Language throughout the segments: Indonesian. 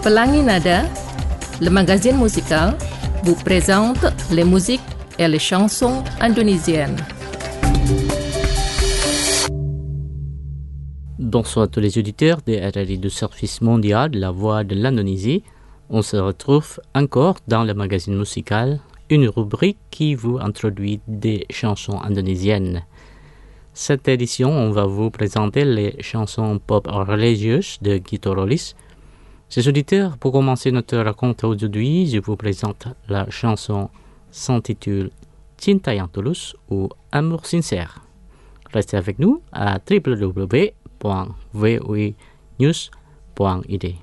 Pelangi Nada, le magazine musical, vous présente les musiques et les chansons indonésiennes. Bonsoir à tous les auditeurs de RRI du Service mondial de la voix de l'Indonésie. On se retrouve encore dans le magazine musical, une rubrique qui vous introduit des chansons indonésiennes. Cette édition, on va vous présenter les chansons pop religieuses de Gito Rolis. Chers auditeurs, pour commencer notre raconte aujourd'hui, je vous présente la chanson s'intitule Cinta yang Tulus ou Amour sincère. Restez avec nous à www.voinews.id.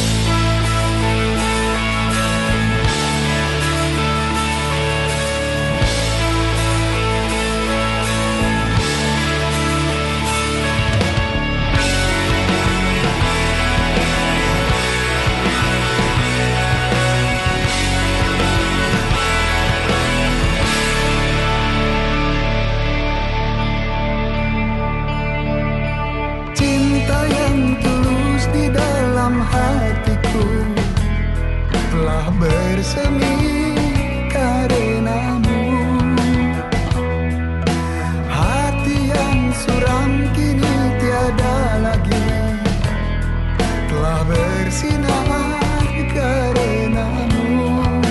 Bersemi karenamu, hati yang suram kini tiada lagi, telah bersinar karenamu.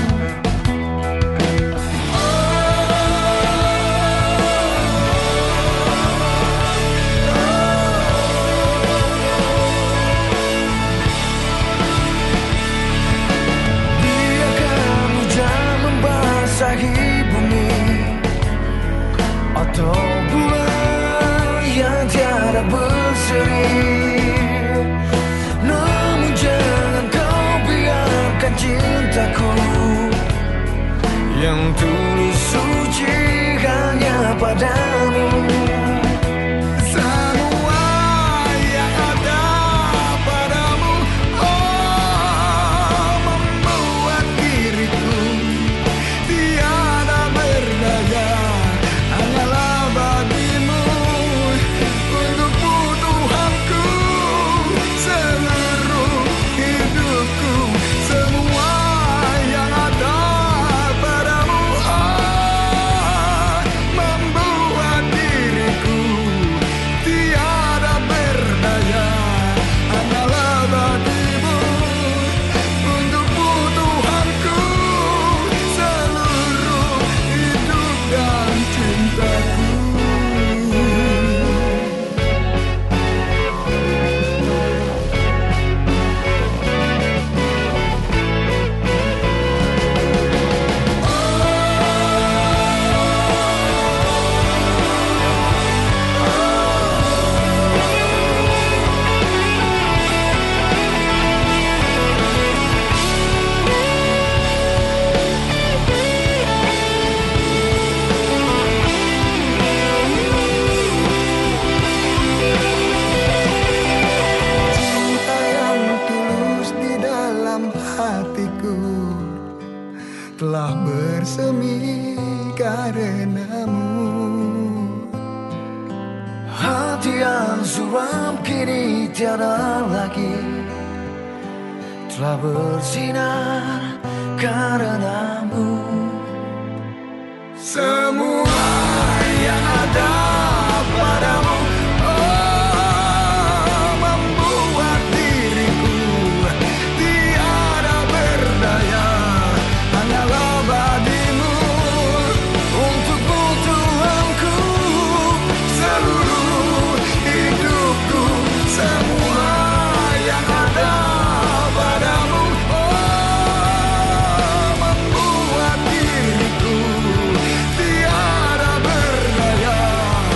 Bumi atau bulan yang tiada berseri, namun jangan kau biarkan cintaku yang tulus suci hanya padamu. Telah bersemi karenamu, hati yang suram kini tiada lagi, telah bersinar karenamu. Semua yang ada padamu membuat diriku tiada berdaya. Membuat diriku tiada berdaya.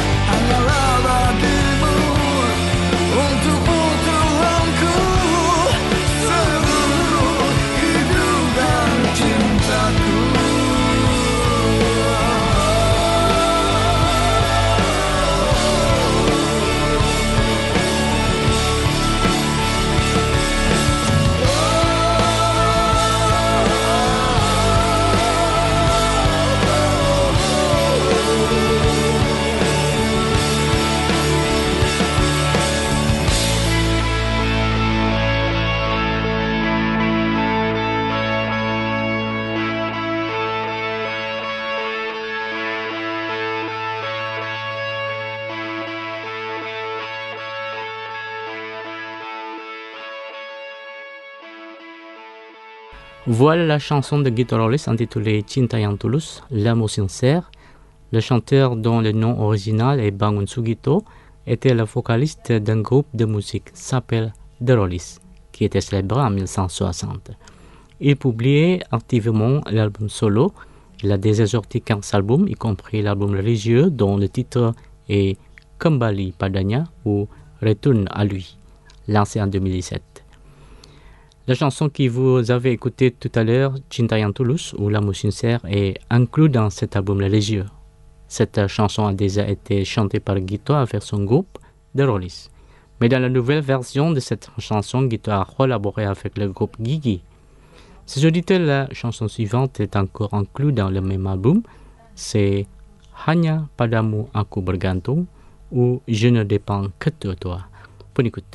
Voilà la chanson de Gito Rollis intitulée Cinta Yang Tulus, l'amour sincère. Le chanteur dont le nom original est Bangun Sugito était le vocaliste d'un groupe de musique s'appelle The Rollis, qui était célébré en 1960. Il publiait activement l'album solo. Il a déjà sorti 15 albums, y compris l'album religieux dont le titre est Kembali Padanya ou Retourne à lui, lancé en 2017. La chanson que vous avez écoutée tout à l'heure, Cinta Yang Tulus ou L'amour sincère, est inclue dans cet album religieux. Cette chanson a déjà été chantée par Gito avec son groupe The Rollis. Mais dans la nouvelle version de cette chanson, Gito a collaboré avec le groupe Gigi. Si je dis que la chanson suivante est encore inclue dans le même album, c'est Hanya Padamu Aku Bergantung ou Je ne dépends que de toi. Bonne écoute.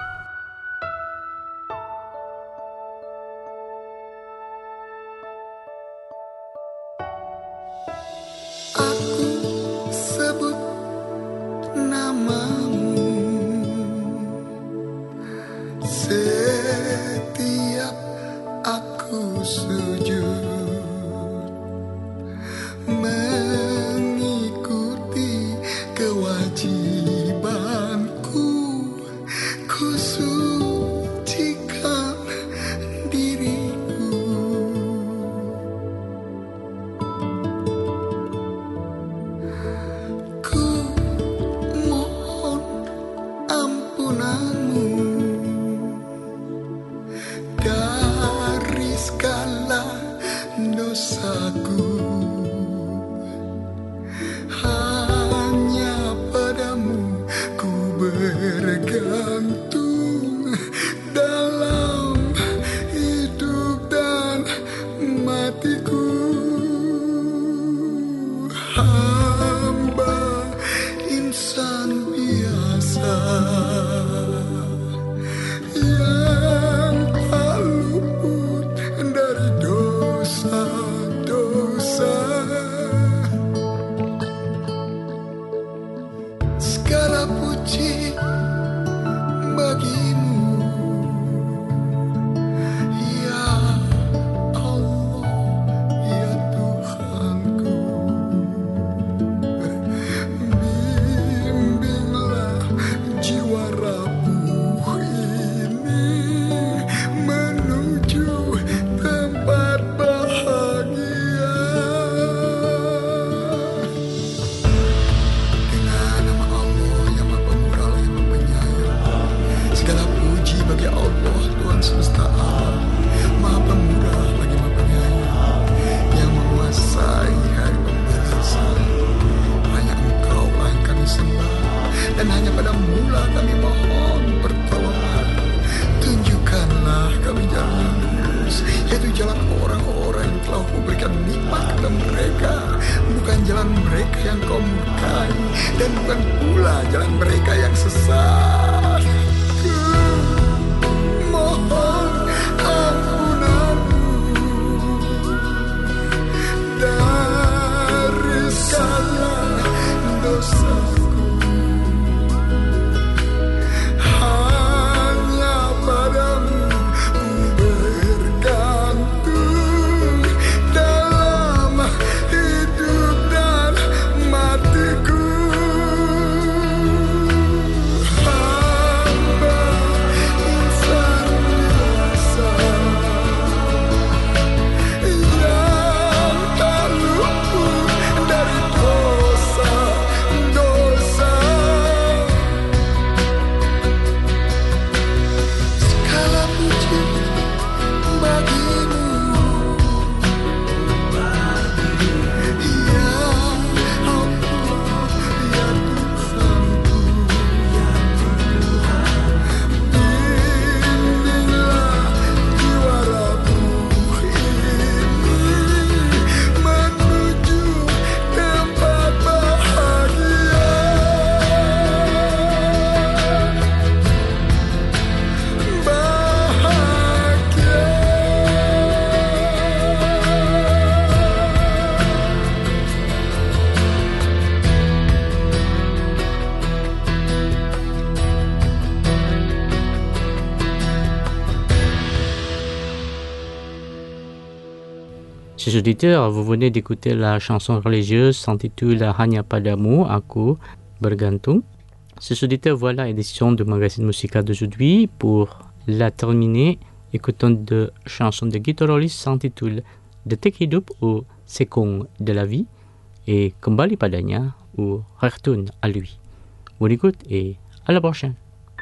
Setiap aku sujud mengikuti kewajibanku, ku sucikan diriku. Ku mohon ampunanmu dari segala dosaku. Hanya padamu ku bergantung dalam hidup dan matiku. Hamba insan biasa yang tak luput dari dosa-dosa. Segala puji bagimu, ya Allah, ya Tuhanku. Bimbinglah jiwa rapuh ini menuju tempat bahagia. Dengan nama Allah yang Maha Pemurah, yang Maha Penyayang, segala puji bagi Allah Tuhan semesta alam, Maha Pemurah lagi Maha Penyayang, yang menguasai hari pembalasan. Hanya Engkau-lah yang kami sembah, dan hanya padamu-lah kami mohon pertolongan. Tunjukkanlah kami jalan yang lurus, yaitu jalan orang-orang yang telah Kau berikan nikmat kepada mereka, bukan jalan mereka yang Kau murkai, dan bukan pula jalan mereka yang sesat. Ku mohon ampunanmu dari segala dosaku. Hanya padamu ku bergantung dalam hidup dan matiku. Chers auditeurs, vous venez d'écouter la chanson religieuse s'intitule Hanya Padamu, Aku Bergantung. Chers auditeurs, voilà l'édition du magazine musical d'aujourd'hui. Pour la terminer, écoutons deux chansons de Gitarollis s'intitule Detik Hidup ou Sekung de la vie et Kembali Padanya ou Retourne à lui. Bonne écoute et à la prochaine.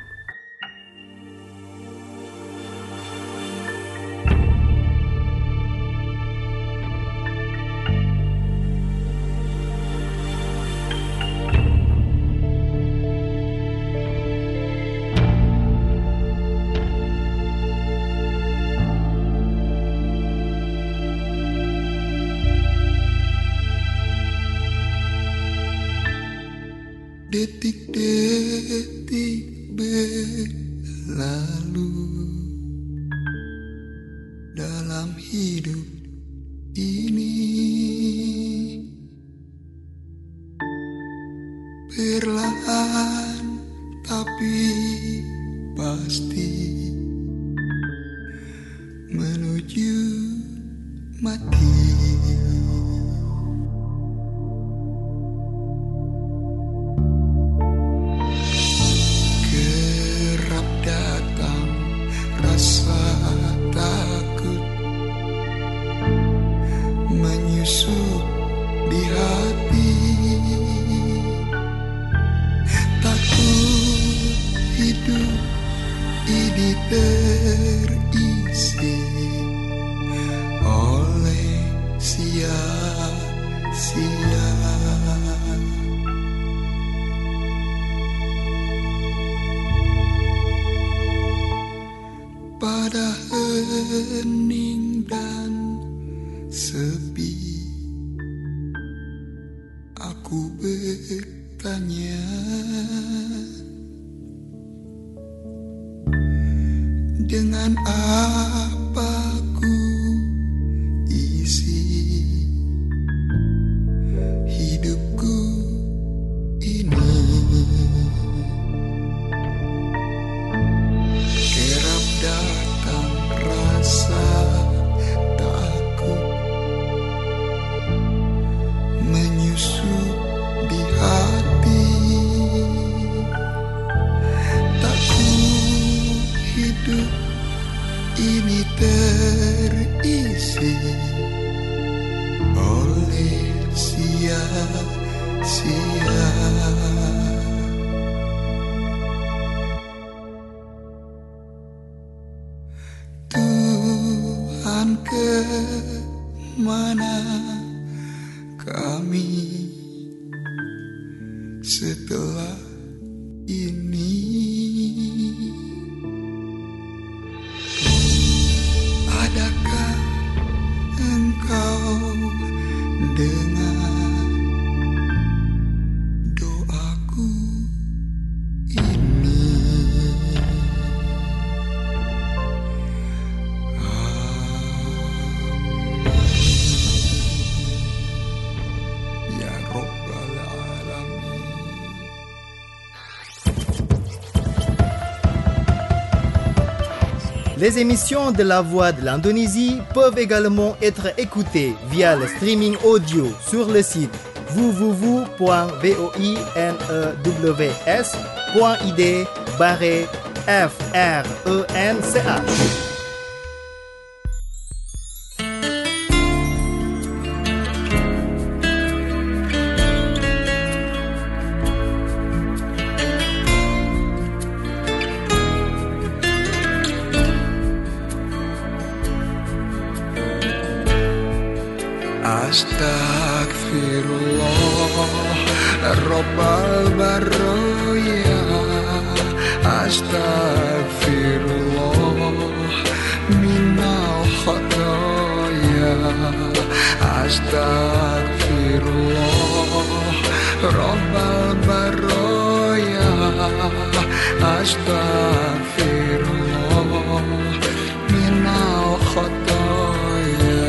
Detik-detik berlalu dalam hidup ini, perlahan tapi pasti menuju mati. Rasa takut menyusup di hati, takut hidup ini terisi oleh sia-sia. Pada hening dan sepi, aku bertanya, dengan apa ku isi hidupku ini. Kerap datang rasa takut menyusup di hati, takut hidup ini terisi oleh sia-sia. Tuhan, kemana kami setelah ini? Adakah Engkau dengar doaku ini? Ya Rabbal Alamin. Les émissions de La Voix de l'Indonésie peuvent également être écoutées via le streaming audio sur le site www.voinews.id/FRENCH. Astagfirullah Rabbal Barroya, Astagfirullah minal khataya, Astagfirullah Rabbal Barroya, Astagfirullah minal khataya.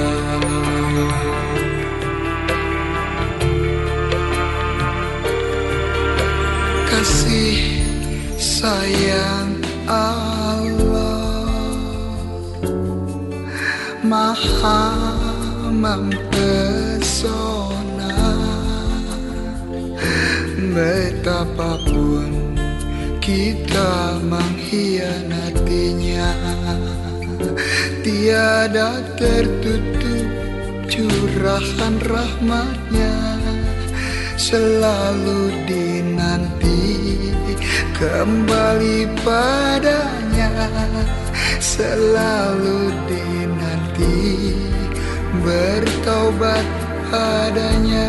Kasih sayang Allah Maha mempesona. Betapapun kita mengkhianatinya, tiada tertutup curahan rahmatnya. Selalu dinanti kembali padanya, selalu dinanti bertaubat padanya.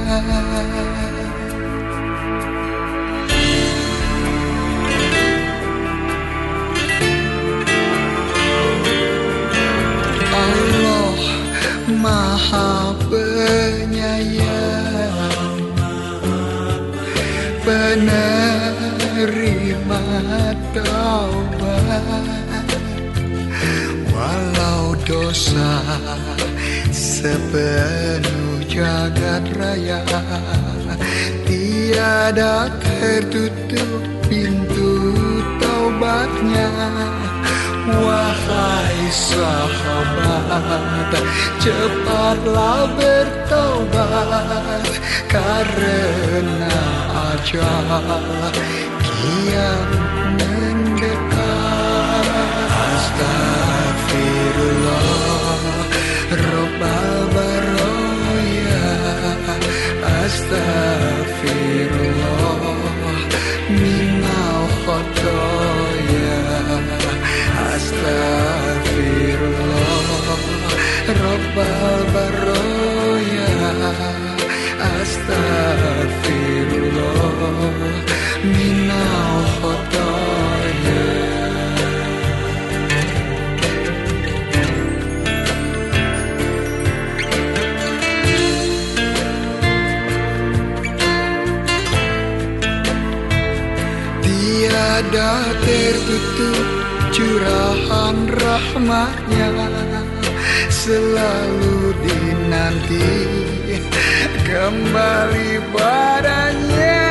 Allah Maha Penyayang, penerima taubat. Walau dosa sepenuh jagat raya, tiada tertutup pintu taubatnya. Wahai sahabat, cepatlah bertaubat, karena ajal kian mendekat. Astagfirullah, Rabbal Baroya. Astagfirullah, minal khotoya. Astagfirullah, Rabbal Baroya. Astagfirullah, minal khotoya. Tiada tertutup curahan rahmatnya, selalu dinanti kembali padanya.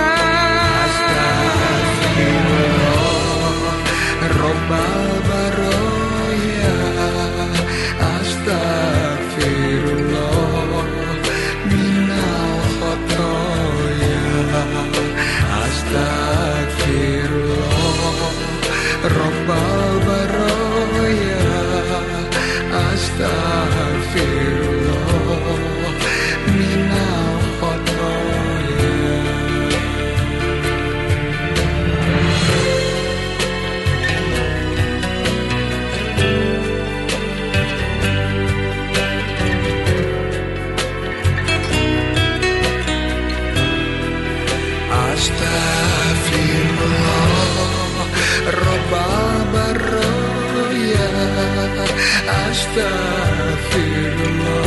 Astagfirullah, Rabbal Baroya. Astagfirullah, minal khotoya. Astagfirullah, Rabbal Baroya. Astagfirullah, minal khotoya. Astagfirullah, Rabbal Baroya. Astagfirullah,